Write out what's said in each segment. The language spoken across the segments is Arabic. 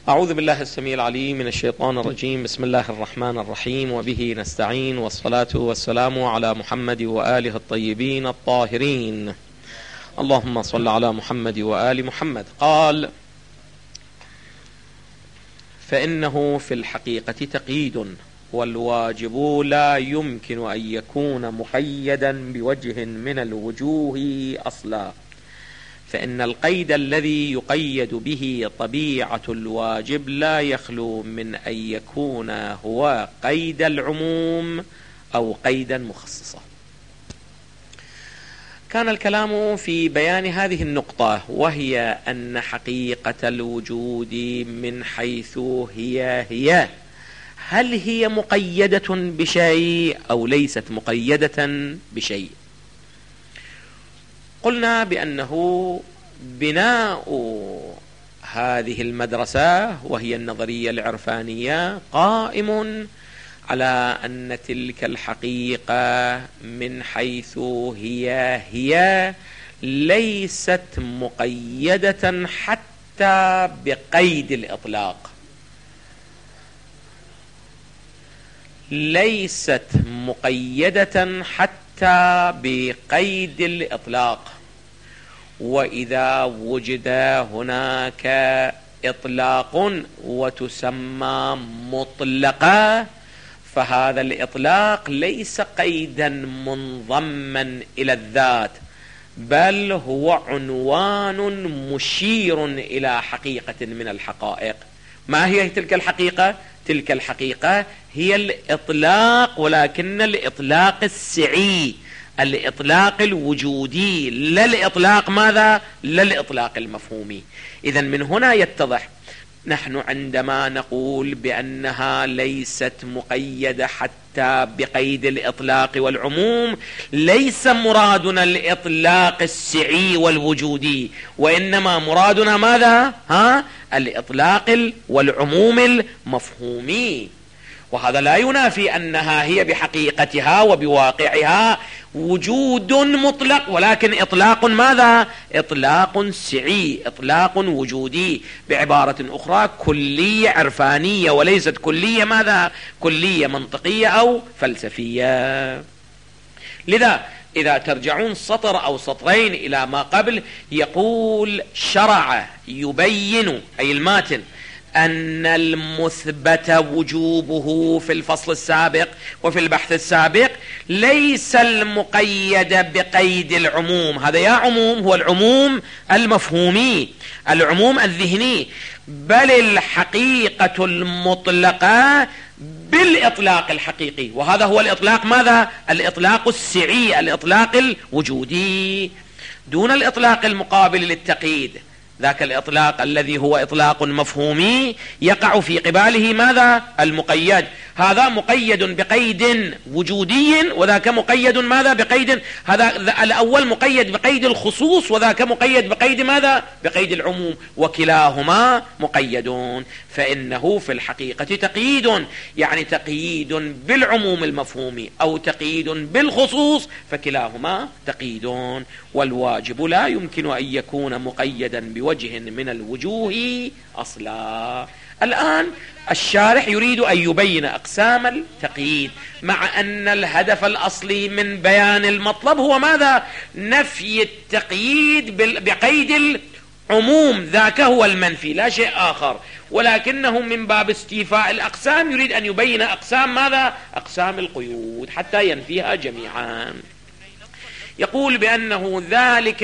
أعوذ بالله السميع العليم من الشيطان الرجيم. بسم الله الرحمن الرحيم، وبه نستعين، والصلاة والسلام على محمد وآله الطيبين الطاهرين. اللهم صل على محمد وآل محمد. قال: فإنه في الحقيقة تقييد، والواجب لا يمكن أن يكون مقيدا بوجه من الوجوه أصلا، فإن القيد الذي يقيد به طبيعة الواجب لا يخلو من أن يكون هو قيد العموم أو قيدا مخصصا. كان الكلام في بيان هذه النقطة، وهي أن حقيقة الوجود من حيث هي هل هي مقيدة بشيء أو ليست مقيدة بشيء. قلنا بأنه بناء هذه المدرسة وهي النظرية العرفانية قائم على أن تلك الحقيقة من حيث هي ليست مقيدة حتى بقيد الإطلاق، ليست مقيدة حتى بقيد الإطلاق. وإذا وجد هناك إطلاق وتسمى مطلقة، فهذا الإطلاق ليس قيدا منضما إلى الذات، بل هو عنوان مشير إلى حقيقة من الحقائق. ما هي تلك الحقيقة؟ تلك الحقيقة هي الإطلاق، ولكن الإطلاق السعي، الإطلاق الوجودي، لا الإطلاق ماذا؟ لا الإطلاق المفهومي. إذن من هنا يتضح نحن عندما نقول بأنها ليست مقيدة حتى بقيد الإطلاق والعموم، ليس مرادنا الإطلاق السعي والوجودي، وإنما مرادنا ماذا؟ الإطلاق والعموم المفهومي. وهذا لا ينافي أنها هي بحقيقتها وبواقعها وجود مطلق، ولكن إطلاق ماذا؟ إطلاق سعي، إطلاق وجودي، بعبارة أخرى كلية عرفانية، وليست كلية ماذا؟ كلية منطقية أو فلسفية. لذا إذا ترجعون سطر أو سطرين إلى ما قبل، يقول: شرع يبين، أي الماتن، أن المثبت وجوبه في الفصل السابق وفي البحث السابق ليس المقيد بقيد العموم. هذا يا عموم هو العموم المفهومي، العموم الذهني، بل الحقيقة المطلقة بالإطلاق الحقيقي. وهذا هو الإطلاق ماذا؟ الإطلاق السعي، الإطلاق الوجودي، دون الإطلاق المقابل للتقييد. ذاك الإطلاق الذي هو إطلاق مفهومي يقع في قباله ماذا؟ المقيد. هذا مقيد بقيد وجودي، وذاك مقيد ماذا؟ بقيد. هذا الأول مقيد بقيد الخصوص، وذاك مقيد بقيد ماذا؟ بقيد العموم، وكلاهما مقيدون. فإنه في الحقيقة تقييد، يعني تقييد بالعموم المفهومي أو تقييد بالخصوص، فكلاهما تقييدون. والواجب لا يمكن أن يكون مقيدا بوجه من الوجوه أصلا. الآن الشارح يريد أن يبين أقسام التقييد، مع أن الهدف الأصلي من بيان المطلب هو ماذا؟ نفي التقييد بقيد العموم، ذاك هو المنفي، لا شيء آخر. ولكنه من باب استيفاء الأقسام يريد أن يبين أقسام ماذا؟ أقسام القيود، حتى ينفيها جميعا. يقول بأنه ذلك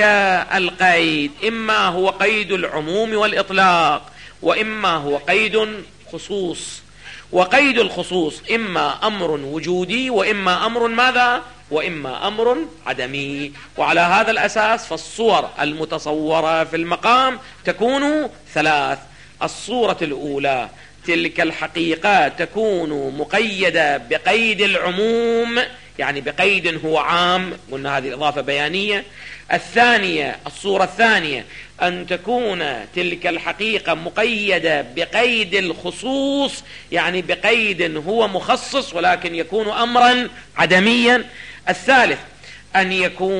القيد إما هو قيد العموم والإطلاق، وإما هو قيد خصوص. وقيد الخصوص إما أمر وجودي، وإما أمر ماذا؟ وإما أمر عدمي. وعلى هذا الأساس فالصور المتصورة في المقام تكون ثلاث. الصورة الأولى تلك الحقيقة تكون مقيدة بقيد العموم، يعني بقيد هو عام، قلنا هذه إضافة بيانية. الثانية، الصورة الثانية، أن تكون تلك الحقيقة مقيدة بقيد الخصوص، يعني بقيد هو مخصص ولكن يكون أمرا عدميا. الثالث أن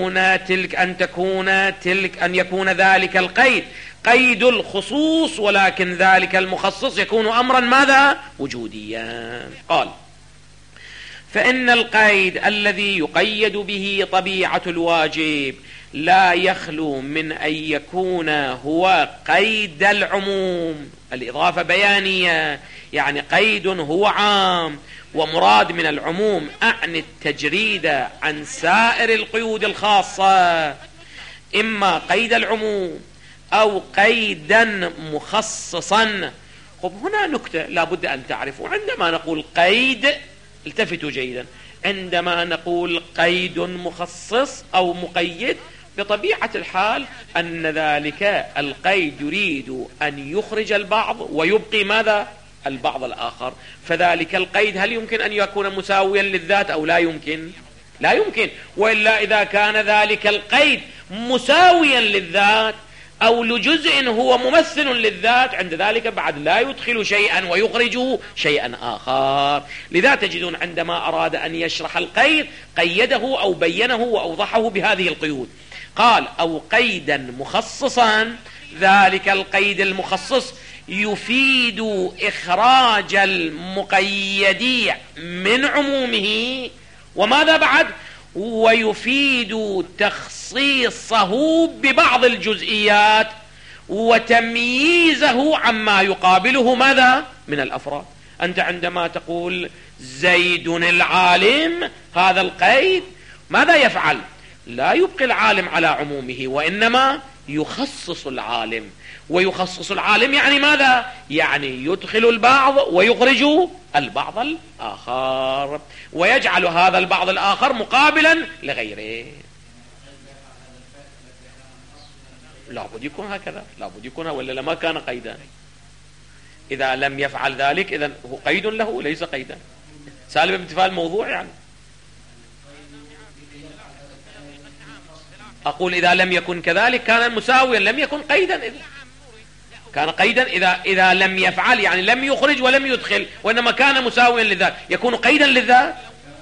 يكون ذلك القيد قيد الخصوص، ولكن ذلك المخصص يكون أمرا ماذا؟ وجوديا. قال: فإن القيد الذي يقيد به طبيعة الواجب لا يخلو من أن يكون هو قيد العموم. الإضافة بيانية، يعني قيد هو عام، ومراد من العموم أعني التجريد عن سائر القيود الخاصة، إما قيد العموم أو قيدا مخصصا. خب هنا نكتة لابد أن تعرفوا، عندما نقول قيد، التفتوا جيدا، عندما نقول قيد مخصص أو مقيد، بطبيعة الحال أن ذلك القيد يريد أن يخرج البعض ويبقي ماذا؟ البعض الآخر. فذلك القيد هل يمكن أن يكون مساويا للذات أو لا يمكن؟ لا يمكن. وإلا إذا كان ذلك القيد مساويا للذات أو لجزء هو ممثل للذات، عند ذلك بعد لا يدخل شيئا ويخرج شيئا آخر. لذا تجدون عندما أراد أن يشرح القيد قيده أو بينه وأوضحه بهذه القيود. قال: أو قيدا مخصصا. ذلك القيد المخصص يفيد إخراج المقيد من عمومه، وماذا بعد؟ ويفيد تخصيصه ببعض الجزئيات وتمييزه عما يقابله ماذا؟ من الأفراد. أنت عندما تقول زيد العالم، هذا القيد ماذا يفعل؟ لا يبقي العالم على عمومه، وإنما يخصص العالم. ويخصص العالم يعني ماذا؟ يعني يدخل البعض ويخرج البعض الآخر، ويجعل هذا البعض الآخر مقابلا لغيره. لابد يكون هكذا، لابد يكون، ولا لما كان قيدا. إذا لم يفعل ذلك إذن هو قيد له ليس قيدا. سالم بامتثال الموضوع يعني. أقول إذا لم يكن كذلك كان مساويا، لم يكن قيدا. إذا كان قيدا إذا لم يفعل، يعني لم يخرج ولم يدخل، وإنما كان مساويا للذات، يكون قيدا للذات؟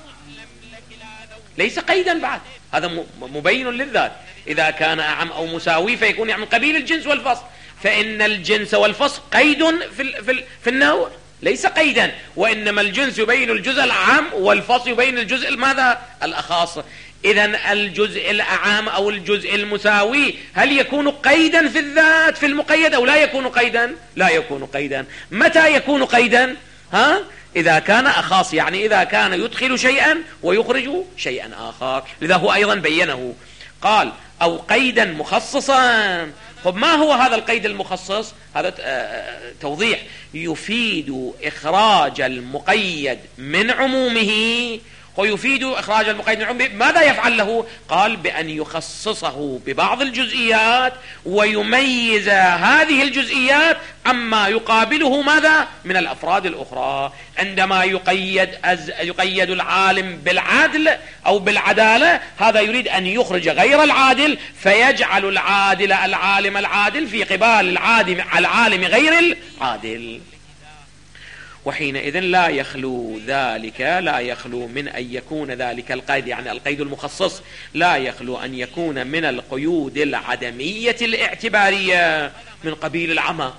ليس قيدا بعد، هذا مبين للذات. إذا كان أعم أو مساوي فيكون يعني من قبيل الجنس والفصل، فإن الجنس والفصل قيد في النوع، ليس قيدا، وإنما الجنس يبين الجزء العام والفصل يبين الجزء ماذا؟ الأخاص. إذن الجزء الأعام أو الجزء المساوي هل يكون قيدا في الذات في المقيد أو لا يكون قيدا؟ لا يكون قيدا. متى يكون قيدا؟ إذا كان أخاص، يعني إذا كان يدخل شيئا ويخرج شيئا آخر. لذا هو أيضا بينه، قال: أو قيدا مخصصا. طب ما هو هذا القيد المخصص؟ هذا توضيح. يفيد إخراج المقيد من عمومه، ويفيد إخراج المقيد من عمومه. ماذا يفعل له؟ قال: بأن يخصصه ببعض الجزئيات ويميز هذه الجزئيات عما يقابله ماذا؟ من الأفراد الأخرى. عندما يقيد العالم بالعدل أو بالعدالة، هذا يريد أن يخرج غير العادل، فيجعل العالم العادل في قبال العالم غير العادل. وحينئذ لا يخلو من أن يكون ذلك القيد، يعني القيد المخصص، لا يخلو أن يكون من القيود العدمية الاعتبارية من قبيل العمى.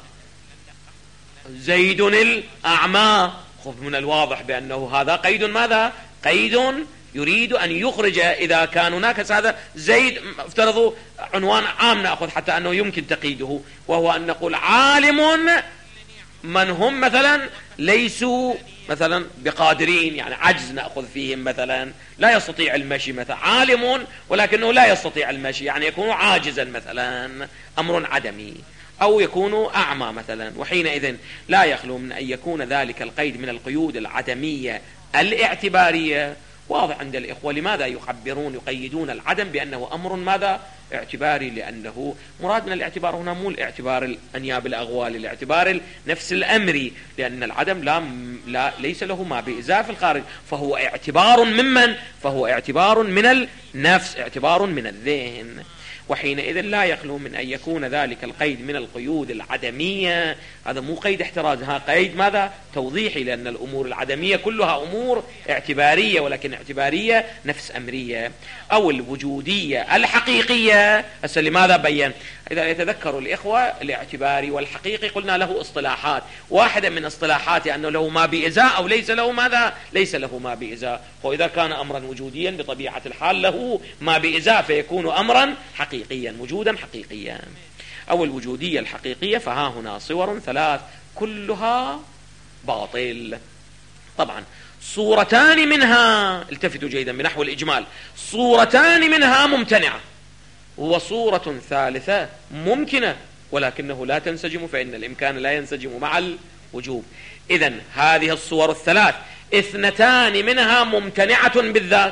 زيد الأعمى، خذ من الواضح بأنه هذا قيد ماذا؟ قيد يريد أن يخرج. إذا كان هناك هذا زيد، افترضوا عنوان عام نأخذ حتى أنه يمكن تقييده، وهو أن نقول عالم من هم مثلا ليسوا مثلا بقادرين، يعني عجز نأخذ فيهم، مثلا لا يستطيع المشي، مثلا عالم ولكنه لا يستطيع المشي، يعني يكون عاجزا مثلا، أمر عدمي، أو يكون أعمى مثلا. وحينئذ لا يخلو من أن يكون ذلك القيد من القيود العدمية الاعتبارية. واضح عند الإخوة لماذا يقيدون العدم بأنه أمر ماذا؟ اعتباري، لأنه مراد من الاعتبار هنا مو الاعتبار الأنياب الأغوال، الاعتبار نفس الأمري، لأن العدم ليس له ما بإزاء في الخارج، فهو اعتبار ممن؟ فهو اعتبار من النفس، اعتبار من الذهن. وحينئذ لا يخلو من أن يكون ذلك القيد من القيود العدمية. هذا مو قيد احتراز، ها قيد ماذا؟ توضيحي، لأن الأمور العدمية كلها أمور اعتبارية، ولكن اعتبارية نفس أمرية. أو الوجودية الحقيقية. هسه لماذا بين؟ إذا يتذكروا الإخوة الاعتباري والحقيقي قلنا له اصطلاحات، واحدة من اصطلاحاته أنه له ما بإزاء أو ليس له ماذا؟ ليس له ما بإزاء. وإذا كان أمرا وجوديا بطبيعة الحال له ما بإزاء فيكون أمرا حقيقيا، وجودا حقيقيا. أو الوجودية الحقيقية فها هنا صور ثلاث كلها باطل. طبعا صورتان منها، التفتوا جيدا بنحو الإجمال، صورتان منها ممتنعة، وصورة ثالثة ممكنة ولكنه لا تنسجم، فإن الإمكان لا ينسجم مع الوجوب. إذن هذه الصور الثلاث اثنتان منها ممتنعة بالذات،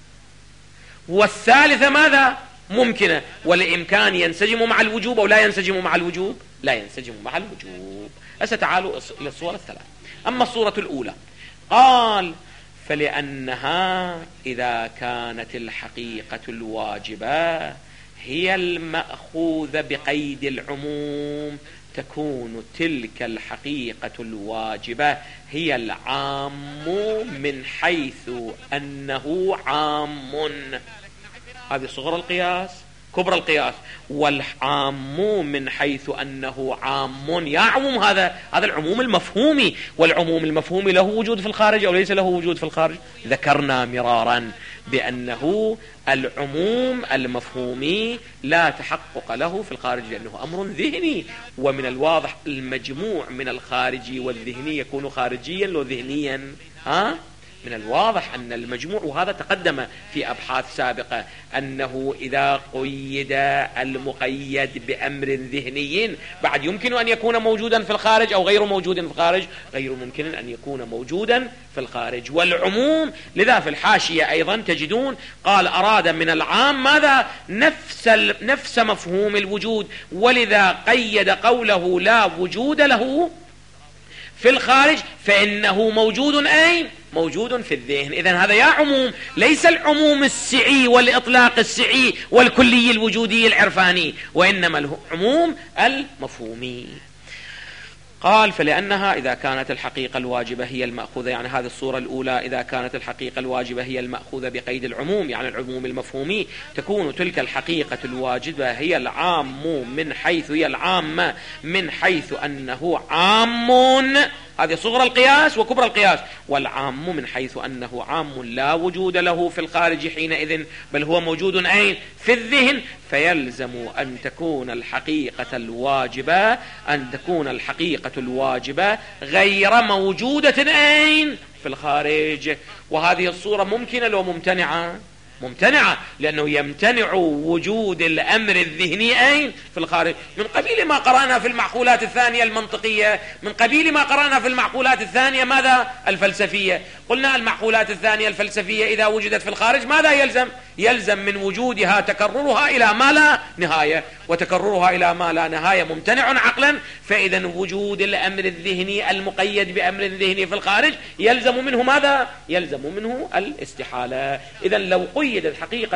والثالثة ماذا؟ ممكنة، والإمكان ينسجم مع الوجوب أو لا ينسجم مع الوجوب؟ لا ينسجم مع الوجوب. تعالوا إلى الصورة الثلاث. أما الصورة الأولى قال: فلأنها إذا كانت الحقيقة الواجبة هي المأخوذة بقيد العموم تكون تلك الحقيقة الواجبة هي العام من حيث أنه عام. هذه صغر القياس كبر القياس. والعام من حيث أنه عام، يا عموم هذا العموم المفهومي، والعموم المفهومي له وجود في الخارج أو ليس له وجود في الخارج؟ ذكرنا مرارا بأنه العموم المفهومي لا تحقق له في الخارج لأنه أمر ذهني، ومن الواضح المجموع من الخارجي والذهني يكون خارجيا لو ذهنيا. من الواضح أن المجموع، وهذا تقدم في أبحاث سابقة، أنه إذا قيد المقيد بأمر ذهني بعد يمكن أن يكون موجودا في الخارج أو غير موجود في الخارج، غير ممكن أن يكون موجودا في الخارج. والعموم لذا في الحاشية أيضا تجدون قال: أراد من العام ماذا؟ نفس مفهوم الوجود، ولذا قيد قوله لا وجود له في الخارج فإنه موجود أين؟ موجود في الذهن. إذن هذا يا عموم ليس العموم السعي والإطلاق السعي والكلي الوجودي العرفاني، وإنما العموم المفهومي. قال: فلأنها إذا كانت الحقيقة الواجبة هي المأخوذة، يعني هذه الصورة الأولى، إذا كانت الحقيقة الواجبة هي المأخوذة بقيد العموم، يعني العموم المفهومي، تكون تلك الحقيقة الواجبة هي العام من حيث هي العامة من حيث أنه عام. هذه صغر القياس وكبر القياس. والعام من حيث أنه عام لا وجود له في الخارج حينئذ، بل هو موجود أين؟ في الذهن. فيلزم أن تكون الحقيقة الواجبة غير موجودة أين؟ في الخارج. وهذه الصورة ممكنة لو ممتنعة؟ ممتنعة، لأنه يمتنع وجود الأمر الذهني أين؟ في الخارج. من قبيل ما قرأنا في المعقولات الثانية المنطقية، من قبيل ما قرأنا في المعقولات الثانية ماذا؟ الفلسفية. قلنا المعقولات الثانية الفلسفية إذا وجدت في الخارج ماذا يلزم؟ يلزم من وجودها تكررها إلى ما لا نهاية، وتكررها إلى ما لا نهاية ممتنع عقلا. فإذا وجود الأمر الذهني المقيد بأمر ذهني في الخارج يلزم منه ماذا؟ يلزم منه الاستحالة. إذا لو قيدت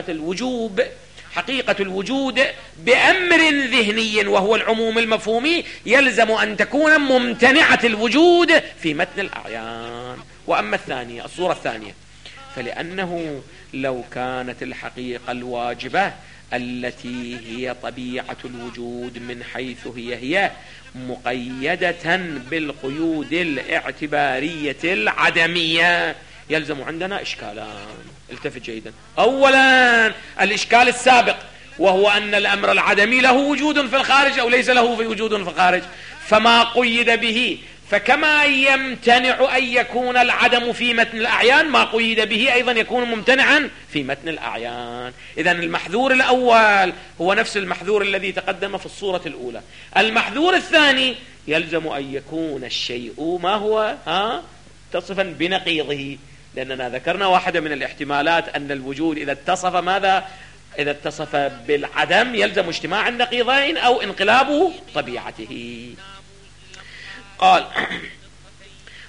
حقيقة الوجود بأمر ذهني وهو العموم المفهومي، يلزم أن تكون ممتنعة الوجود في متن الأعيان. وأما الثانية، الصورة الثانية، فلأنه لو كانت الحقيقة الواجبة التي هي طبيعة الوجود من حيث هي مقيدة بالقيود الاعتبارية العدمية، يلزم عندنا إشكالان. التفت جيدا. أولا الإشكال السابق، وهو أن الأمر العدمي له وجود في الخارج أو ليس له وجود في الخارج، فما قيد به، فكما يمتنع أن يكون العدم في متن الأعيان، ما قيد به أيضا يكون ممتنعا في متن الأعيان. إذن المحذور الأول هو نفس المحذور الذي تقدم في الصورة الأولى. المحذور الثاني يلزم أن يكون الشيء ما هو متصفا بنقيضه، لأننا ذكرنا واحدة من الاحتمالات أن الوجود إذا اتصف ماذا؟ إذا اتصف بالعدم يلزم اجتماع النقيضين أو انقلاب طبيعته. قال: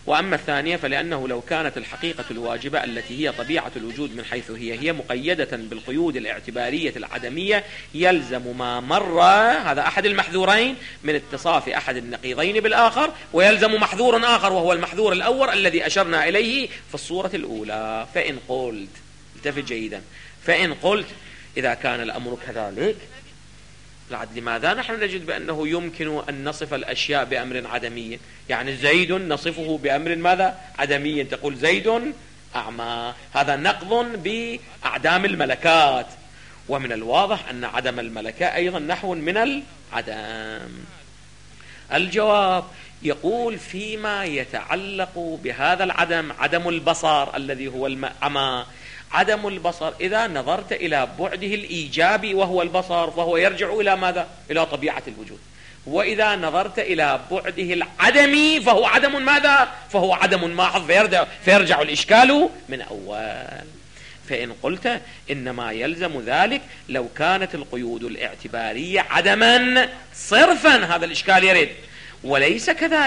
وأما الثانية فلأنه لو كانت الحقيقة الواجبة التي هي طبيعة الوجود من حيث هي مقيدة بالقيود الاعتبارية العدمية يلزم ما مر، هذا أحد المحذورين من اتصاف أحد النقيضين بالآخر، ويلزم محذور آخر وهو المحذور الأول الذي أشرنا إليه في الصورة الأولى. فإن قلت، التفت جيدا، فإن قلت إذا كان الأمر كذلك لماذا نحن نجد بأنه يمكن أن نصف الأشياء بأمر عدمي؟ يعني زيد نصفه بأمر ماذا؟ عدمي. تقول زيد أعمى، هذا نقض بأعدام الملكات، ومن الواضح أن عدم الملكة أيضا نحو من العدم. الجواب يقول فيما يتعلق بهذا العدم، عدم البصر الذي هو العمى، عدم البصر إذا نظرت إلى بعده الإيجابي وهو البصر فهو يرجع إلى ماذا؟ إلى طبيعة الوجود. وإذا نظرت إلى بعده العدمي فهو عدم ماذا؟ فهو عدم ماحظ، فيرجع الإشكال من أول. فإن قلت إنما يلزم ذلك لو كانت القيود الاعتبارية عدما صرفا، هذا الإشكال يرد. وليس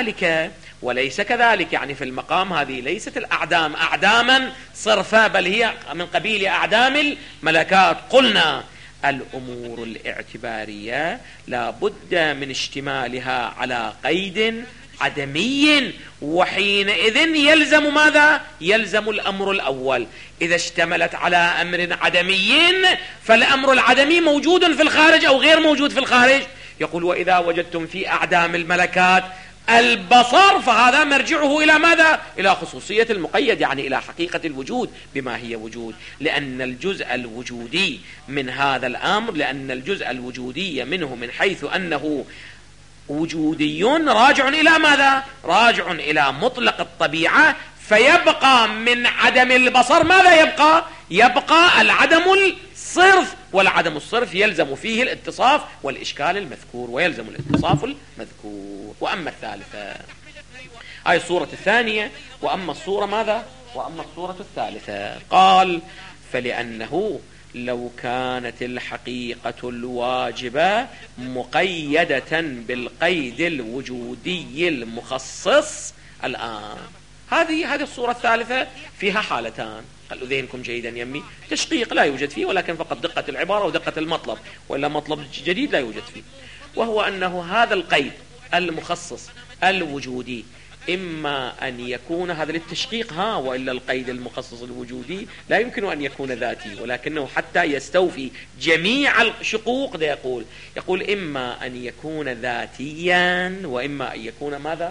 كذلك يعني في المقام هذه ليست الأعدام أعداما صرفا، بل هي من قبيل أعدام الملكات. قلنا الأمور الاعتبارية لا بد من اشتمالها على قيد عدمي، وحينئذ يلزم ماذا؟ يلزم الأمر الأول. إذا اشتملت على أمر عدمي فالأمر العدمي موجود في الخارج أو غير موجود في الخارج. يقول وإذا وجدتم في أعدام الملكات البصر فهذا مرجعه إلى ماذا؟ إلى خصوصية المقيد، يعني إلى حقيقة الوجود بما هي وجود، لأن الجزء الوجودي من هذا الأمر، لأن الجزء الوجودي منه من حيث أنه وجودي راجع إلى ماذا؟ راجع إلى مطلق الطبيعة، فيبقى من عدم البصر ماذا يبقى العدم الصرف، والعدم الصرف يلزم فيه الاتصاف والإشكال المذكور، ويلزم الاتصاف المذكور. وأما الثالثة هاي الصورة الثانية، وأما الصورة ماذا؟ وأما الصورة الثالثة قال فلأنه لو كانت الحقيقة الواجبة مقيدة بالقيد الوجودي المخصص الآن. هذه الصورة الثالثة فيها حالتان، خلوا ذهنكم جيدا يمي، تشقيق لا يوجد فيه ولكن فقط دقة العبارة ودقة المطلب، وإلا مطلب جديد لا يوجد فيه، وهو أنه هذا القيد المخصص الوجودي إما أن يكون هذا للتشقيق وإلا القيد المخصص الوجودي لا يمكن أن يكون ذاتي، ولكنه حتى يستوفي جميع الشقوق ده يقول إما أن يكون ذاتيا وإما أن يكون ماذا؟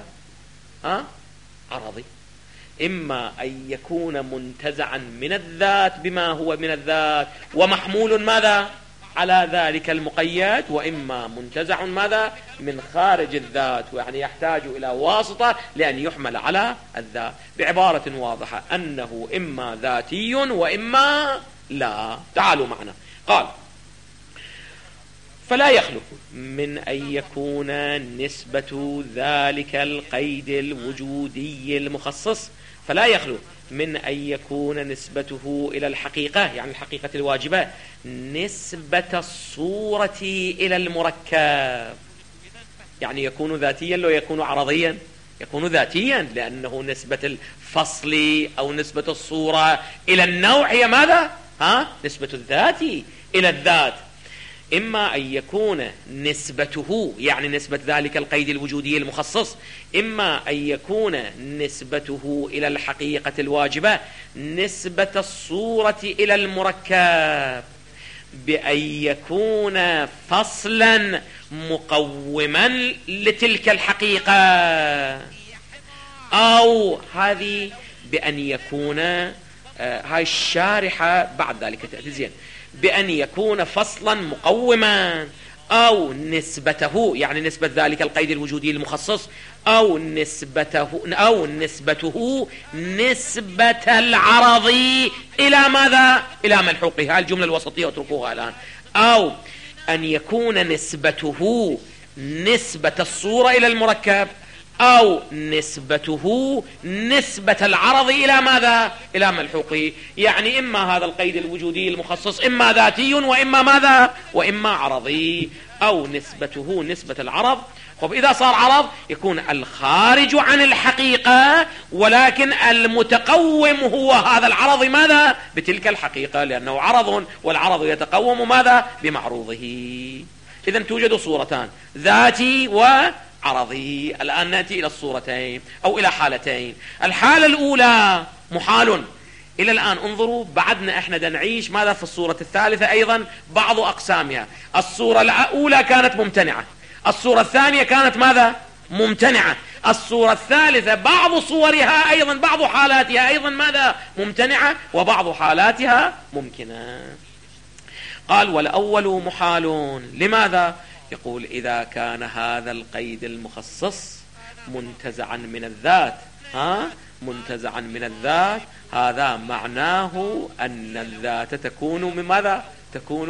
عرضي. إما أن يكون منتزعا من الذات بما هو من الذات ومحمول ماذا؟ على ذلك المقيد، وإما منتزع ماذا؟ من خارج الذات، يعني يحتاج إلى واسطة لأن يحمل على الذات. بعبارة واضحة أنه إما ذاتي وإما لا. تعالوا معنا. قال فلا يخلو من أن يكون نسبة ذلك القيد الوجودي المخصص، فلا يخلو من أن يكون نسبته إلى الحقيقة، يعني الحقيقة الواجبة، نسبة الصورة إلى المركب، يعني يكون ذاتيا لو يكون عرضيا، يكون ذاتيا لأنه نسبة الفصل أو نسبة الصورة إلى النوع هي ماذا؟ نسبة الذات إلى الذات. إما أن يكون نسبته، يعني نسبة ذلك القيد الوجودي المخصص، إما أن يكون نسبته إلى الحقيقة الواجبة نسبة الصورة إلى المركب بأن يكون فصلا مقوما لتلك الحقيقة، أو هذه بأن يكون هاي الشارحة بعد ذلك تأتي زين، بأن يكون فصلا مقوما، أو نسبته يعني نسبة ذلك القيد الوجودي المخصص، أو نسبته نسبة العرض إلى ماذا؟ إلى ملحوقها. الجملة الوسطية اتركوها الآن. أو أن يكون نسبته نسبة الصورة إلى المركب، أو نسبته نسبة العرض إلى ماذا؟ إلى ملحوقه. يعني إما هذا القيد الوجودي المخصص إما ذاتي وإما ماذا؟ وإما عرضي. أو نسبته نسبة العرض طب إذا صار عرض يكون الخارج عن الحقيقة، ولكن المتقوم هو هذا العرض ماذا؟ بتلك الحقيقة، لأنه عرض، والعرض يتقوم ماذا؟ بمعروضه. إذن توجد صورتان، ذاتي وعرضي. الآن نأتي إلى الصورتين أو إلى حالتين. الحالة الأولى محال. إلى الآن انظروا، بعدنا احنا نعيش ماذا في الصورة الثالثة أيضا بعض أقسامها. الصورة الأولى كانت ممتنعة، الصورة الثانية كانت ماذا؟ ممتنعة. الصورة الثالثة بعض صورها أيضا، بعض حالاتها أيضا ماذا؟ ممتنعة، وبعض حالاتها ممكنة. قال والأول محال. لماذا؟ يقول إذا كان هذا القيد المخصص منتزعا من الذات، منتزعا من الذات، هذا معناه أن الذات تكون من ماذا؟ تكون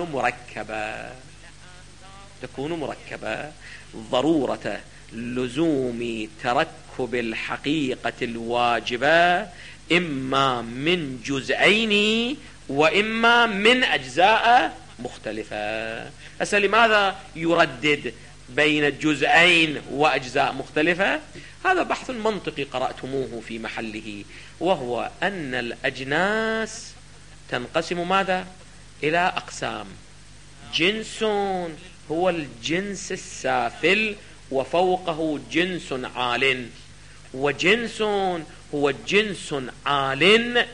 مركبة. ضرورة لزوم تركب الحقيقة الواجبة إما من جزئين وإما من أجزاء مختلفة. هسه لماذا يردد بين الجزئين وأجزاء مختلفة؟ هذا بحث منطقي قرأتموه في محله، وهو أن الأجناس تنقسم ماذا؟ إلى أقسام. جنس هو الجنس السافل وفوقه جنس عال، وجنس هو جنس عال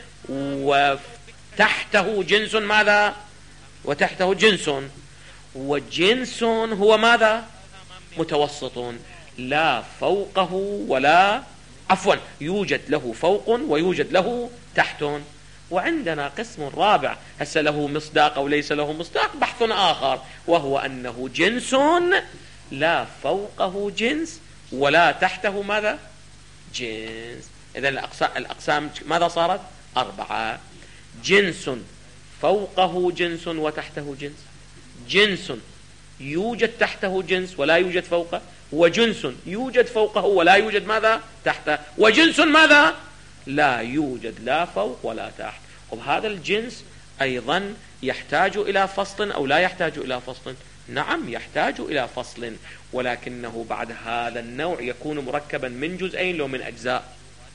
وتحته جنس ماذا؟ وتحته جنس، وجنس هو ماذا؟ متوسط، لا فوقه ولا يوجد له فوق ويوجد له تحت. وعندنا قسم رابع هسه له مصداق أو ليس له مصداق بحث آخر، وهو أنه جنس لا فوقه جنس ولا تحته ماذا؟ جنس. إذن الأقسام ماذا صارت؟ 4. جنس فوقه جنس وتحته جنس، جنس يوجد تحته جنس ولا يوجد فوقه، وجنس يوجد فوقه ولا يوجد ماذا؟ تحته، وجنس ماذا؟ لا يوجد لا فوق ولا تحت. وهذا الجنس أيضا يحتاج إلى فصل أو لا يحتاج إلى فصل؟ نعم يحتاج إلى فصل، ولكنه بعد هذا النوع يكون مركبا من جزئين لو من أجزاء.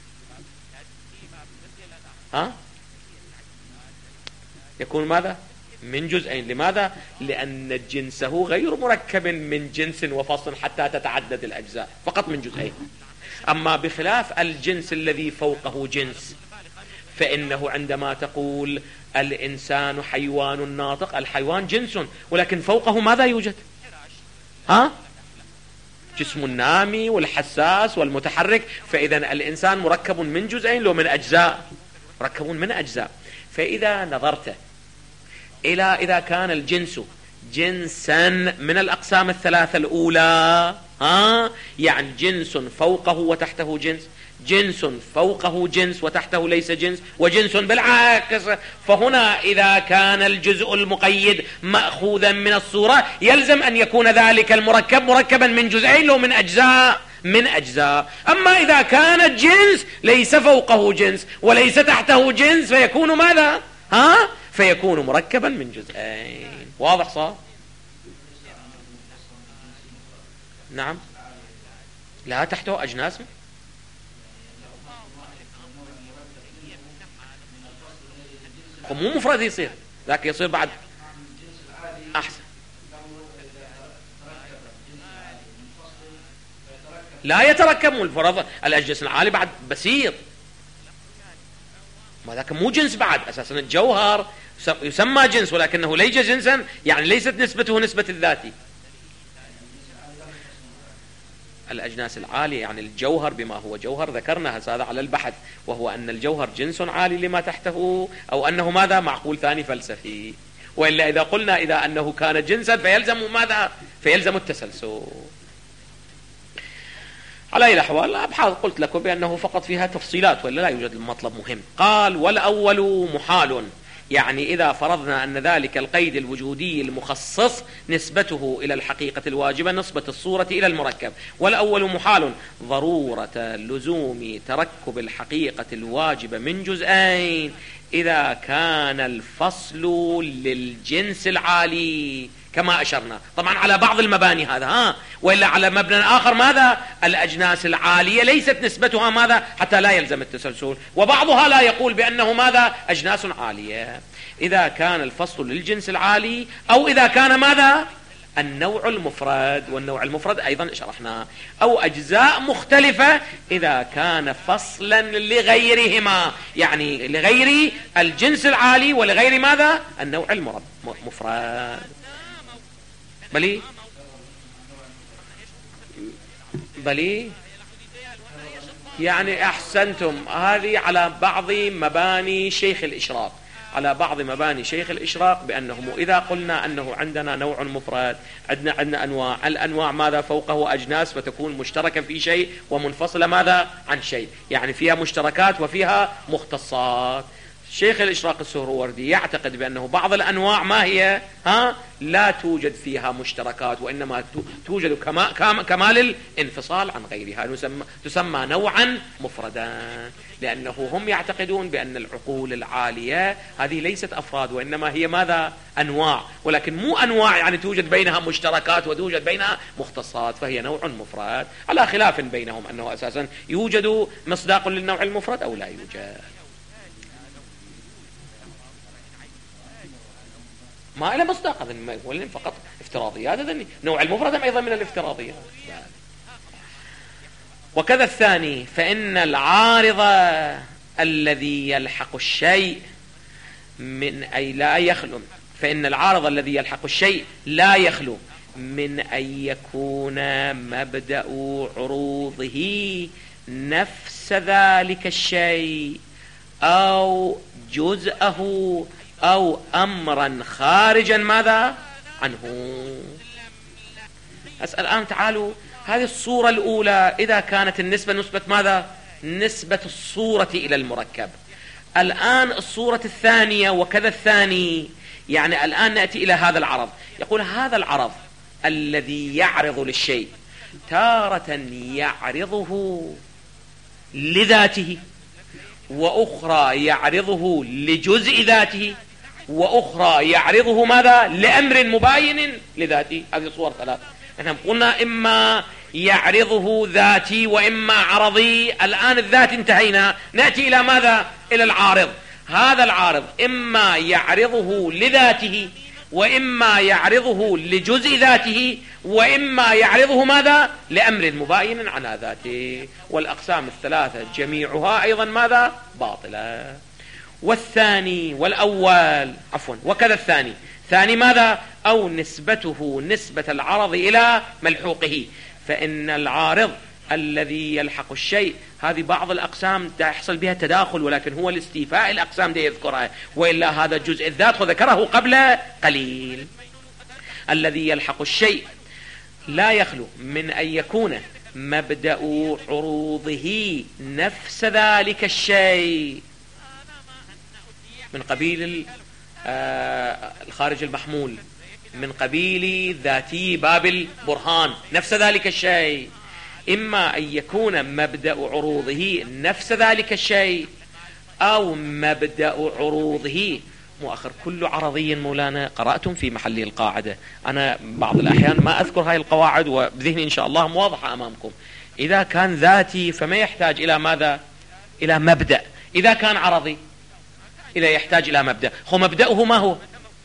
يكون ماذا؟ من جزئين. لماذا؟ لأن جنسه غير مركب من جنس وفصل حتى تتعدد الأجزاء، فقط من جزئين. أما بخلاف الجنس الذي فوقه جنس، فإنه عندما تقول الإنسان حيوان ناطق، الحيوان جنس، ولكن فوقه ماذا يوجد؟ جسم النامي والحساس والمتحرك. فإذا الإنسان مركب من جزئين لو من أجزاء، مركب من أجزاء. فإذا نظرت إلى إذا كان الجنس جنسا من الأقسام الثلاثة الأولى، يعني جنس فوقه وتحته جنس، جنس فوقه جنس وتحته ليس جنس، وجنس بالعكس. فهنا إذا كان الجزء المقيد مأخوذا من الصورة يلزم أن يكون ذلك المركب مركبا من جزئين لو من أجزاء. أما إذا كان الجنس ليس فوقه جنس وليس تحته جنس فيكون ماذا؟ فيكون مركبا من جزئين. واضح صار؟ نعم. لا تحته أجناس، مو مفرد يصير، ذاك يصير بعد أحسن. لا يتركب الفرض الأجناس العالي بعد بسيط، ما ذاك مو جنس بعد. أساسا الجوهر يسمى جنس ولكنه ليس جنسا، يعني ليست نسبته نسبة الذاتي. الأجناس العالية يعني الجوهر بما هو جوهر ذكرنا هذا على البحث، وهو أن الجوهر جنس عالي لما تحته، أو أنه ماذا؟ معقول ثاني فلسفي. وإلا إذا قلنا إذا أنه كان جنسا فيلزم ماذا؟ فيلزم التسلسل. على أي الأحوال أبحاث قلت لكم بأنه فقط فيها تفصيلات ولا لا يوجد المطلب مهم. قال والأول محال، يعني إذا فرضنا أن ذلك القيد الوجودي المخصص نسبته إلى الحقيقة الواجبة نسبة الصورة إلى المركب. والأول محال ضرورة لزوم تركب الحقيقة الواجبة من جزئين إذا كان الفصل للجنس العالي كما أشرنا طبعا على بعض المباني هذا وإلا على مبنى آخر ماذا؟ الأجناس العالية ليست نسبتها ماذا؟ حتى لا يلزم التسلسل، وبعضها لا يقول بأنه ماذا؟ أجناس عالية. إذا كان الفصل للجنس العالي أو إذا كان ماذا؟ النوع المفرد، والنوع المفرد أيضا شرحنا، أو أجزاء مختلفة إذا كان فصلا لغيرهما، يعني لغير الجنس العالي ولغير ماذا؟ النوع المفرد. بلي يعني أحسنتم. هذه على بعض مباني شيخ الإشراق، على بعض مباني شيخ الإشراق بأنهم إذا قلنا أنه عندنا نوع مفرد عندنا أنواع، الأنواع ماذا؟ فوقه أجناس، فتكون مشتركة في شيء ومنفصلة ماذا؟ عن شيء، يعني فيها مشتركات وفيها مختصات. شيخ الإشراق السهروردي يعتقد بأنه بعض الأنواع ما هي لا توجد فيها مشتركات، وإنما توجد كمال الانفصال عن غيرها، تسمى نوعا مفردا، لأنه هم يعتقدون بأن العقول العالية هذه ليست أفراد، وإنما هي ماذا؟ أنواع، ولكن مو أنواع يعني توجد بينها مشتركات وتوجد بينها مختصات، فهي نوع مفرد، على خلاف بينهم أنه أساسا يوجد مصداق للنوع المفرد أو لا يوجد. ما إلى مصداق، هذا فقط افتراضيات، هذا نوع المفرد أيضا من الافتراضيات. وكذا الثاني، فإن العارض الذي يلحق الشيء من أي لا يخلو، فإن العارض الذي يلحق الشيء لا يخلو من أن يكون مبدأ عروضه نفس ذلك الشيء أو جزءه أو أمرا خارجا ماذا؟ عنه. أسأل الآن تعالوا، هذه الصورة الأولى إذا كانت النسبة نسبة ماذا؟ نسبة الصورة إلى المركب. الآن الصورة الثانية وكذا الثاني، يعني الآن نأتي إلى هذا العرض، يقول هذا العرض الذي يعرض للشيء تارة يعرضه لذاته، وأخرى يعرضه لجزء ذاته، وأخرى يعرضه ماذا؟ لأمر مباين لذاته. هذه صور ثلاث. نحن قلنا إما يعرضه ذاتي وإما عرضي. الآن الذات انتهينا، نأتي إلى ماذا؟ إلى العارض. هذا العارض إما يعرضه لذاته، وإما يعرضه لجزء ذاته، وإما يعرضه ماذا؟ لأمر مباين عن ذاته. والأقسام الثلاثة جميعها أيضا ماذا؟ باطلة. والثاني والأول وكذا الثاني، ثاني ماذا؟ أو نسبته نسبة العرض إلى ملحوقه، فإن العارض الذي يلحق الشيء، هذه بعض الأقسام يحصل بها تداخل، ولكن هو الاستيفاء الأقسام دي يذكرها، وإلا هذا جزء الذات وذكره قبل قليل. الذي يلحق الشيء لا يخلو من أن يكون مبدأ عروضه نفس ذلك الشيء، من قبيل الخارج المحمول، من قبيل ذاتي باب البرهان، نفس ذلك الشيء. إما أن يكون مبدأ عروضه نفس ذلك الشيء، أو مبدأ عروضه مؤخر. كل عرضي مولانا قرأتم في محل القاعدة، أنا بعض الأحيان ما أذكر هاي القواعد وبذهني إن شاء الله واضحة أمامكم. إذا كان ذاتي فما يحتاج إلى ماذا؟ إلى مبدأ. إذا كان عرضي إذا يحتاج إلى مبدأ. هو مبدأه ما هو؟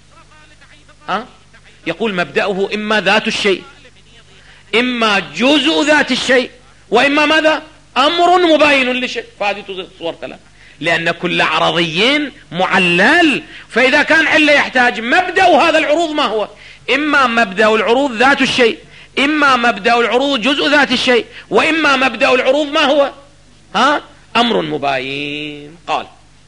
يقول مبدأه إما ذات الشيء، إما جزء ذات الشيء، وإما ماذا؟ أمر مباين للشيء. فهذه صور ثلاث، لأن كل عرضي معلل. فإذا كان علة يحتاج مبدأ هذا العروض ما هو؟ إما مبدأ العروض ذات الشيء، إما مبدأ العروض جزء ذات الشيء، وإما مبدأ العروض ما هو؟ أمر مباين. قال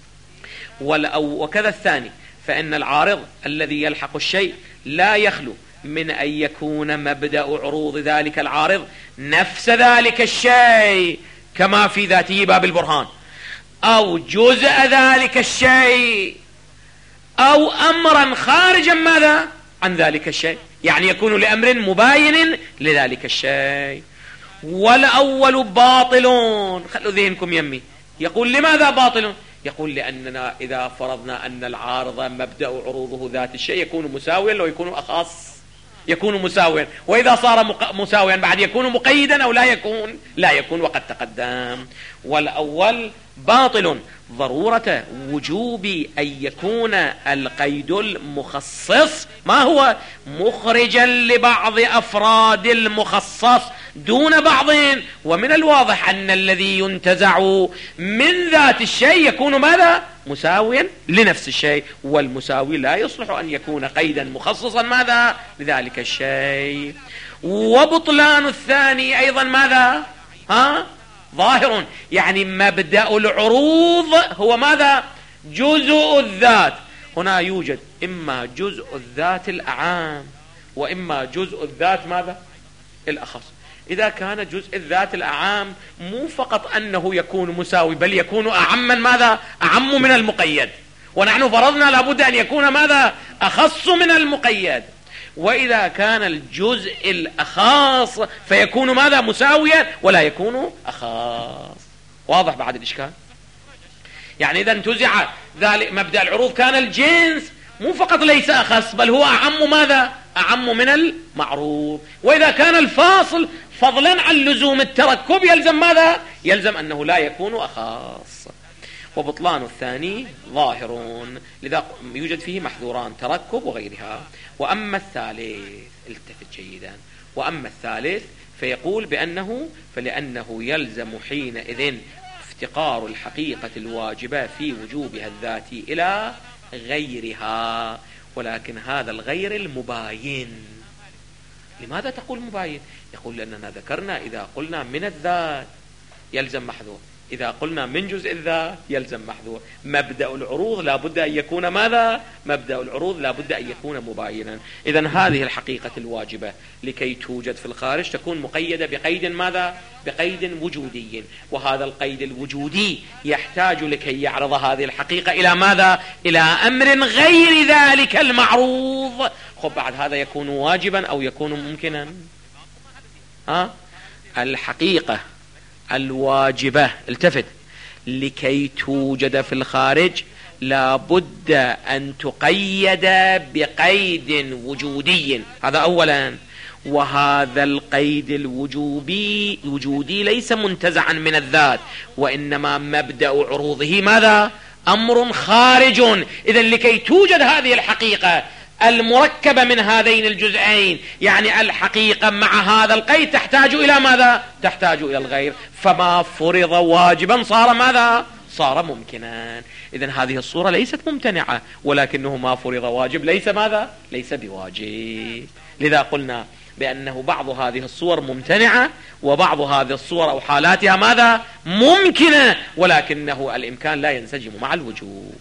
وكذا الثاني، فإن العارض الذي يلحق الشيء لا يخلو من أن يكون مبدأ عروض ذلك العارض نفس ذلك الشيء كما في ذاته باب البرهان، أو جزء ذلك الشيء، أو أمرا خارجا ماذا؟ عن ذلك الشيء، يعني يكون لأمر مباين لذلك الشيء. والأول باطل. خلوا ذهنكم يمي. يقول لماذا باطل؟ يقول لأننا إذا فرضنا أن العارض مبدأ عروضه ذات الشيء يكون مساويا لو يكون أخص. يكون مساويا، وإذا صار مساويا بعد يكون مقيدا أو لا يكون وقد تقدم. والأول باطل ضرورة وجوب أن يكون القيد المخصص ما هو مخرجا لبعض أفراد المخصص دون بعض، ومن الواضح أن الذي ينتزع من ذات الشيء يكون ماذا؟ مساويا لنفس الشيء، والمساوي لا يصلح أن يكون قيدا مخصصا ماذا؟ لذلك الشيء. وبطلان الثاني أيضا ماذا؟ ظاهر، يعني مبدأ العروض هو ماذا؟ جزء الذات. هنا يوجد إما جزء الذات الأعام وإما جزء الذات ماذا؟ الأخص. إذا كان جزء الذات الأعام مو فقط أنه يكون مساوي، بل يكون أعما ماذا؟ أعم من المقيد، ونحن فرضنا لابد أن يكون ماذا؟ أخص من المقيد. وإذا كان الجزء الأخاص فيكون ماذا؟ مساويا ولا يكون أخاص. واضح بعد الإشكال؟ يعني إذا انتزع ذلك مبدأ العروض كان الجنس مو فقط ليس أخص بل هو أعم ماذا؟ أعم من المعروض. وإذا كان الفاصل فضلا عن لزوم التركب يلزم ماذا؟ يلزم أنه لا يكون أخاص. وبطلان الثاني ظاهر، لذا يوجد فيه محذوران تركب وغيرها. وأما الثالث، التفت جيدا، وأما الثالث فيقول فلأنه يلزم حينئذ افتقار الحقيقة الواجبة في وجوبها الذاتي إلى غيرها، ولكن هذا الغير المباين. لماذا تقول مباين؟ يقول لأننا ذكرنا إذا قلنا من الذات يلزم محذور، إذا قلنا من جزء الذات يلزم محذور. مبدأ العروض لا بد أن يكون ماذا؟ مبدأ العروض لا بد أن يكون مباينا. إذن هذه الحقيقة الواجبة لكي توجد في الخارج تكون مقيدة بقيد ماذا؟ بقيد وجودي، وهذا القيد الوجودي يحتاج لكي يعرض هذه الحقيقة إلى ماذا؟ إلى أمر غير ذلك المعروض. بعد هذا يكون واجبا أو يكون ممكنا؟ الحقيقة الواجبة، التفت، لكي توجد في الخارج لا بد أن تقيد بقيد وجودي، هذا أولا. وهذا القيد الوجودي ليس منتزعا من الذات، وإنما مبدأ عروضه ماذا؟ أمر خارج. إذن لكي توجد هذه الحقيقة المركبة من هذين الجزئين، يعني الحقيقة مع هذا القيد تحتاج إلى ماذا؟ تحتاج إلى الغير. فما فرض واجبا صار ماذا؟ صار ممكنا. إذن هذه الصورة ليست ممتنعة، ولكنه ما فرض واجب ليس ماذا؟ ليس بواجب. لذا قلنا بأنه بعض هذه الصور ممتنعة وبعض هذه الصور أو حالاتها ماذا؟ ممكنة، ولكنه الإمكان لا ينسجم مع الوجوب.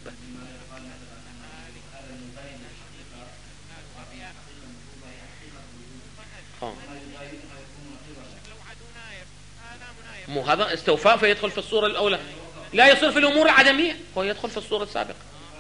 مو هذا استوفاء فيدخل في الصورة الأولى، لا يصير في الأمور العدمية، هو يدخل في الصورة السابقة.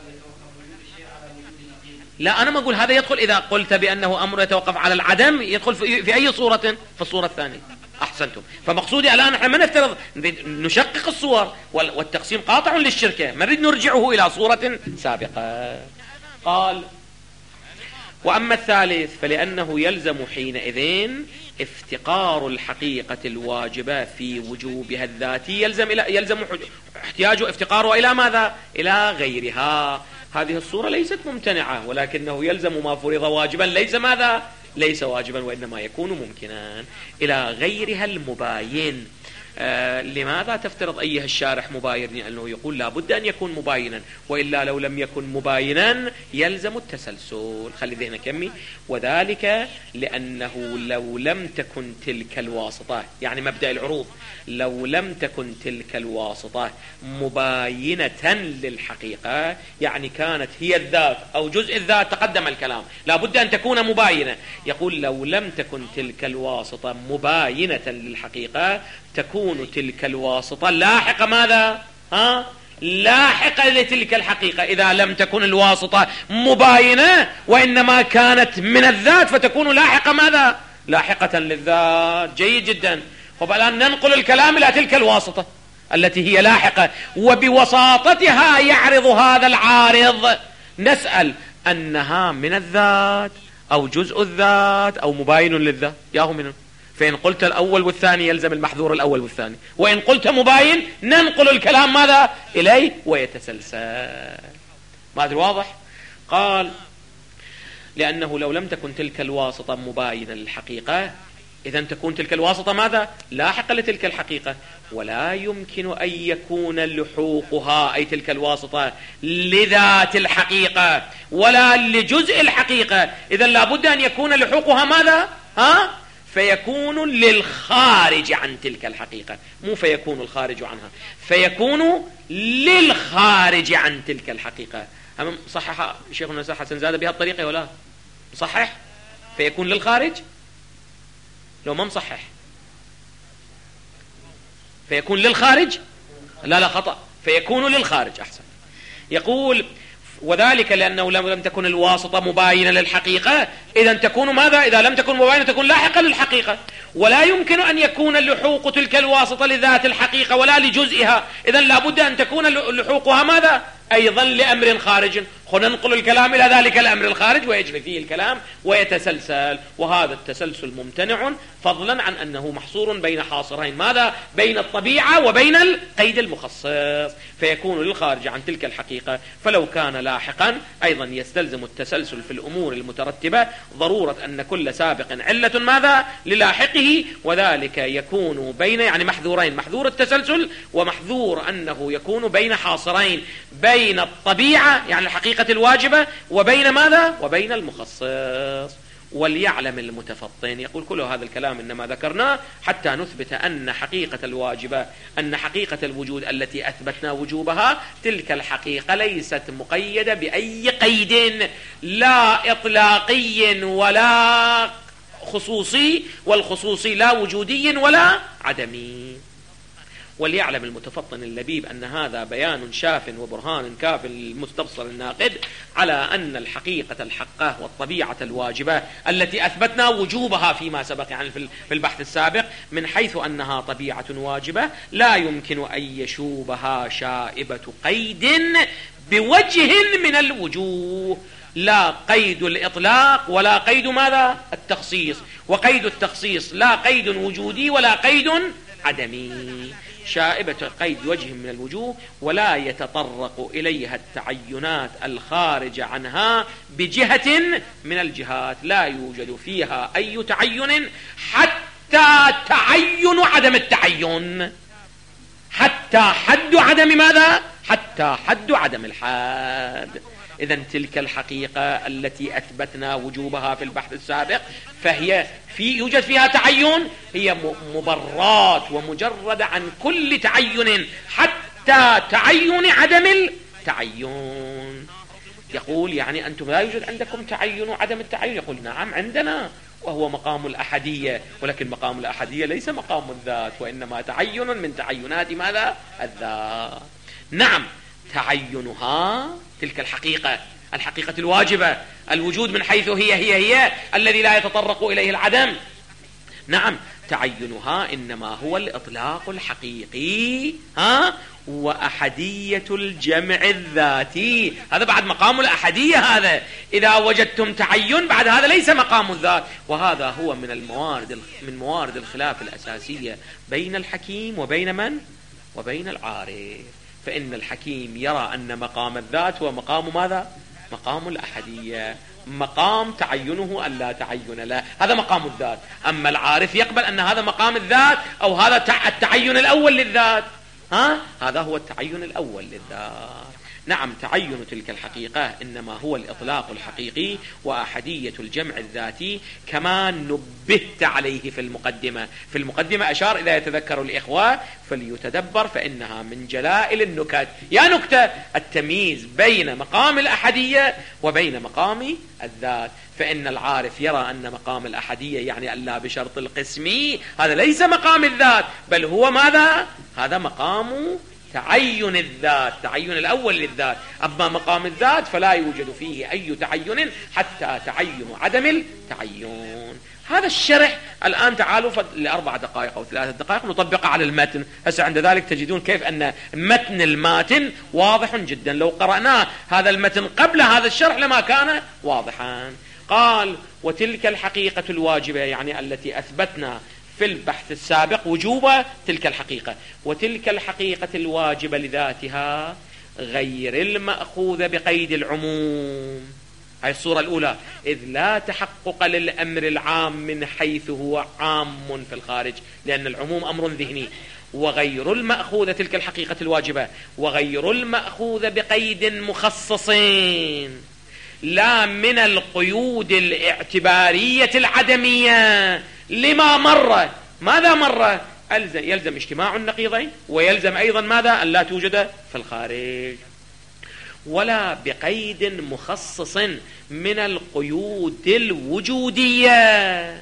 لا، أنا ما أقول هذا يدخل إذا قلت بأنه أمر يتوقف على العدم، يدخل في أي صورة؟ في الصورة الثانية. أحسنتم. فمقصودي الآن نحن ما نفترض نشقق الصور، والتقسيم قاطع للشركة، ما نريد نرجعه إلى صورة سابقة. قال: وأما الثالث فلأنه يلزم حينئذ افتقار الحقيقة الواجبة في وجوبها الذاتي، يلزم احتياج افتقاره إلى ماذا؟ إلى غيرها. هذه الصورة ليست ممتنعة، ولكنه يلزم ما فرض واجبا ليس ماذا؟ ليس واجبا، وإنما يكون ممكنا إلى غيرها المباين. لماذا تفترض أيها الشارح مباين؟ لأنه يقول لا بد أن يكون مباينا، وإلا لو لم يكن مباينا يلزم التسلسل. خلي ذهنك يمي. وذلك لأنه لو لم تكن تلك الواسطة، يعني مبدأ العروض، لو لم تكن تلك الواسطة مباينة للحقيقة، يعني كانت هي الذات أو جزء الذات، تقدم الكلام لا بد أن تكون مباينة. يقول لو لم تكن تلك الواسطة مباينة للحقيقة تكون تلك الواسطة لاحقة ماذا؟ لاحقة لتلك الحقيقة. إذا لم تكن الواسطة مباينة وإنما كانت من الذات فتكون لاحقة ماذا؟ لاحقة للذات. جيد جدا. والآن ننقل الكلام إلى تلك الواسطة التي هي لاحقة، وبوساطتها يعرض هذا العارض. نسأل أنها من الذات أو جزء الذات أو مباين للذات، ياهو منه. فإن قلت الأول والثاني يلزم المحذور الأول والثاني، وإن قلت مباين ننقل الكلام ماذا إليه ويتسلسل. ما أدري واضح؟ قال لأنه لو لم تكن تلك الواسطة مباينة للحقيقة إذا تكون تلك الواسطة ماذا؟ لاحقة لتلك الحقيقة، ولا يمكن أن يكون لحوقها أي تلك الواسطة لذات الحقيقة ولا لجزء الحقيقة. إذا لابد أن يكون لحوقها ماذا؟ فيكون للخارج عن تلك الحقيقة، مو فيكون الخارج عنها، فيكون للخارج عن تلك الحقيقة. صحح شيخنا حسن زاد بها الطريقة ولا صحح؟ فيكون للخارج؟ لو ما مصحح فيكون للخارج؟ لا خطأ، فيكون للخارج أحسن. يقول وذلك لأنه لم تكن الواسطة مباينة للحقيقة إذا تكون ماذا؟ إذا لم تكن مباينة تكون لاحقة للحقيقة، ولا يمكن أن يكون لحوق تلك الواسطة لذات الحقيقة ولا لجزئها. إذا لابد أن تكون لحوقها ماذا؟ أيضا لأمر خارج. ننقل الكلام إلى ذلك الأمر الخارج ويجري فيه الكلام ويتسلسل، وهذا التسلسل ممتنع فضلا عن أنه محصور بين حاصرين، ماذا؟ بين الطبيعة وبين القيد المخصص، فيكون للخارج عن تلك الحقيقة. فلو كان لاحقا أيضا يستلزم التسلسل في الأمور المترتبة ضرورة أن كل سابق علة ماذا؟ للاحقه، وذلك يكون بين يعني محذورين، محذور التسلسل ومحذور أنه يكون بين حاصرين، بين الطبيعة يعني الحقيقة الواجبة وبين ماذا؟ وبين المخصص. وليعلم المتفطن، يقول كل هذا الكلام إنما ذكرناه حتى نثبت أن حقيقة الواجبة، أن حقيقة الوجود التي أثبتنا وجوبها تلك الحقيقة ليست مقيدة بأي قيد، لا إطلاقي ولا خصوصي، والخصوصي لا وجودي ولا عدمي. وليعلم المتفطن اللبيب أن هذا بيان شاف وبرهان كاف للمستبصر الناقد على أن الحقيقة الحقة والطبيعة الواجبة التي أثبتنا وجوبها فيما سبق يعني في البحث السابق من حيث أنها طبيعة واجبة لا يمكن أن يشوبها شائبة قيد بوجه من الوجوه، لا قيد الإطلاق ولا قيد ماذا؟ التخصيص، وقيد التخصيص لا قيد وجودي ولا قيد عدمي، شائبة قيد وجه من الوجوه ولا يتطرق إليها التعينات الخارجة عنها بجهة من الجهات، لا يوجد فيها أي تعين حتى تعين عدم التعين، حتى حد عدم ماذا؟ حتى حد عدم الحاد. إذن تلك الحقيقة التي أثبتنا وجوبها في البحث السابق فهي يوجد فيها تعين، هي مبرات ومجرد عن كل تعين حتى تعين عدم التعين. يقول يعني أنتم لا يوجد عندكم تعين عدم التعين؟ يقول نعم عندنا، وهو مقام الأحدية، ولكن مقام الأحدية ليس مقام الذات، وإنما تعين من تعينات ماذا؟ الذات. نعم تعينها تلك الحقيقة، الحقيقة الواجبة، الوجود من حيث هي الذي لا يتطرق إليه العدم، نعم تعينها إنما هو الإطلاق الحقيقي وأحدية الجمع الذاتي، هذا بعد مقام الأحدية. هذا إذا وجدتم تعين بعد هذا ليس مقام الذات، وهذا هو من موارد الخلاف الأساسية بين الحكيم وبين من؟ وبين العارف. فإن الحكيم يرى أن مقام الذات هو مقام ماذا؟ مقام الأحدية، مقام تعينه أن لا تعين له، هذا مقام الذات. أما العارف يقبل أن هذا مقام الذات أو هذا التعين الأول للذات، هذا هو التعين الأول للذات. نعم تعين تلك الحقيقة إنما هو الإطلاق الحقيقي وأحدية الجمع الذاتي كما نبهت عليه في المقدمة. في المقدمة أشار إذا يتذكر الإخوة فليتدبر فإنها من جلائل النكت. يا نكتة التمييز بين مقام الأحدية وبين مقام الذات، فإن العارف يرى أن مقام الأحدية يعني ألا بشرط القسمي، هذا ليس مقام الذات بل هو ماذا؟ هذا مقام تعين الذات، تعين الأول للذات. أما مقام الذات فلا يوجد فيه أي تعين حتى تعين عدم التعين. هذا الشرح الآن تعالوا ل4 دقائق أو 3 دقائق نطبقه على المتن. هسه عند ذلك تجدون كيف أن متن الماتن واضح جدا، لو قرأناه هذا المتن قبل هذا الشرح لما كان واضحا. قال وتلك الحقيقة الواجبة يعني التي أثبتنا في البحث السابق وجوب تلك الحقيقة، وتلك الحقيقة الواجبة لذاتها غير المأخوذة بقيد العموم. هاي الصورة الأولى، إذ لا تحقق للأمر العام من حيث هو عام في الخارج، لأن العموم أمر ذهني. وغير المأخوذة تلك الحقيقة الواجبة، وغير المأخوذة بقيد مخصصين لا من القيود الاعتبارية العدمية لما مر. ماذا مر؟ يلزم اجتماع النقيضين، ويلزم أيضا ماذا؟ أن لا توجد في الخارج. ولا بقيد مخصص من القيود الوجودية.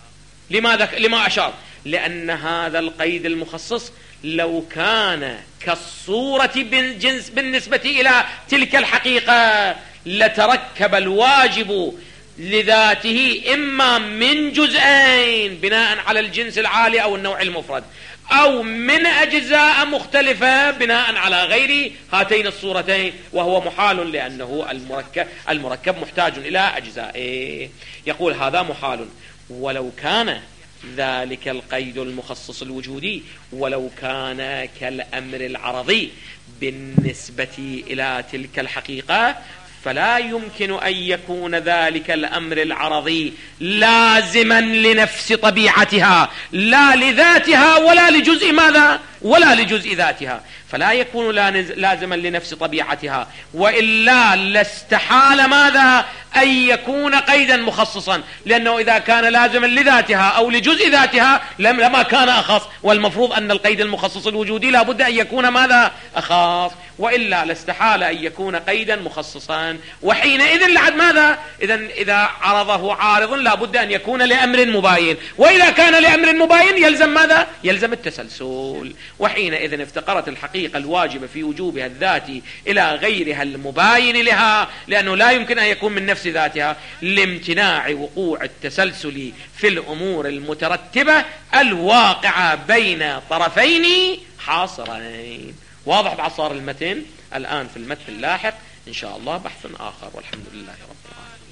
لما أشار؟ لأن هذا القيد المخصص لو كان كالصورة بالجنس بالنسبة إلى تلك الحقيقة لتركب الواجب لذاته إما من جزئين بناء على الجنس العالي أو النوع المفرد، أو من أجزاء مختلفة بناء على غير هاتين الصورتين، وهو محال لأنه المركب محتاج إلى أجزائه. يقول هذا محال. ولو كان ذلك القيد المخصص الوجودي ولو كان كالأمر العرضي بالنسبة إلى تلك الحقيقة فلا يمكن أن يكون ذلك الأمر العرضي لازما لنفس طبيعتها لا لذاتها ولا لجزء ماذا؟ ولا لجزء ذاتها، فلا يكون لازما لنفس طبيعتها، وإلا لاستحال ماذا؟ أن يكون قيدا مخصصا، لأنه إذا كان لازما لذاتها أو لجزء ذاتها لما كان أخص، والمفروض أن القيد المخصص الوجودي لا بد أن يكون ماذا؟ أخص، وإلا لاستحال أن يكون قيدا مخصصا. وحينئذ لعد ماذا؟ إذا عرضه عارض لا بد أن يكون لأمر مباين، وإذا كان لأمر مباين يلزم ماذا؟ يلزم التسلسل. وحينئذ افتقرت الحقيقة الواجبة في وجوبها الذاتي إلى غيرها المباين لها، لأنه لا يمكن أن يكون من نفس ذاتها، لامتناع وقوع التسلسل في الأمور المترتبة الواقعة بين طرفين حاصرين. واضح بعصار المتن؟ الآن في المتن اللاحق إن شاء الله بحث آخر، والحمد لله رب العالمين.